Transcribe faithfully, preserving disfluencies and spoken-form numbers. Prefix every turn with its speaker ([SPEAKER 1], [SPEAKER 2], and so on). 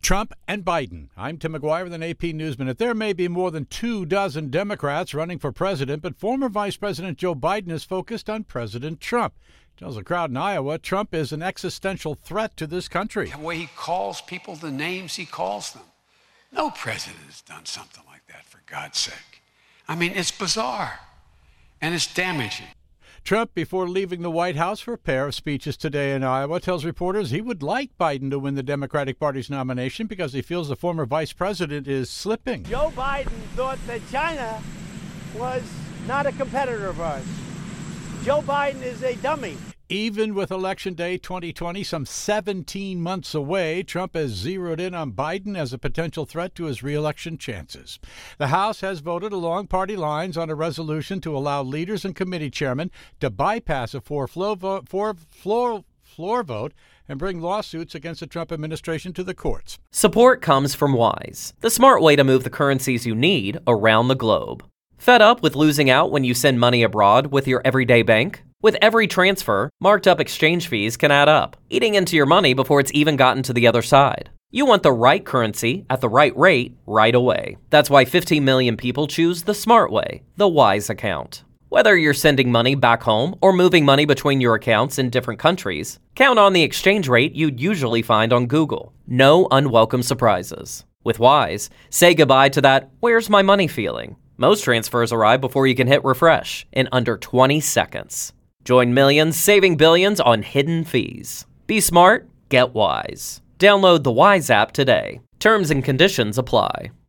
[SPEAKER 1] Trump and Biden. I'm Tim McGuire with an A P News Minute. There may be more than two dozen Democrats running for president, but former Vice President Joe Biden is focused on President Trump. Tells a crowd in Iowa Trump is an existential threat to this country.
[SPEAKER 2] The way he calls people the names he calls them. No president has done something like that, for God's sake. I mean, it's bizarre, and it's damaging.
[SPEAKER 1] Trump, before leaving the White House for a pair of speeches today in Iowa, tells reporters he would like Biden to win the Democratic Party's nomination because he feels the former vice president is slipping.
[SPEAKER 3] Joe Biden thought that China was not a competitor of ours. Joe Biden is a dummy.
[SPEAKER 1] Even with Election Day twenty twenty some seventeen months away, Trump has zeroed in on Biden as a potential threat to his reelection chances. The House has voted along party lines on a resolution to allow leaders and committee chairmen to bypass a four-floor vote, four floor, floor vote and bring lawsuits against the Trump administration to the courts.
[SPEAKER 4] Support comes from Wise, the smart way to move the currencies you need around the globe. Fed up with losing out when you send money abroad with your everyday bank? With every transfer, marked up exchange fees can add up, eating into your money before it's even gotten to the other side. You want the right currency at the right rate right away. That's why fifteen million people choose the smart way, the Wise account. Whether you're sending money back home or moving money between your accounts in different countries, count on the exchange rate you'd usually find on Google. No unwelcome surprises. With Wise, say goodbye to that "where's my money" feeling. Most transfers arrive before you can hit refresh in under twenty seconds. Join millions saving billions on hidden fees. Be smart, get Wise. Download the Wise app today. Terms and conditions apply.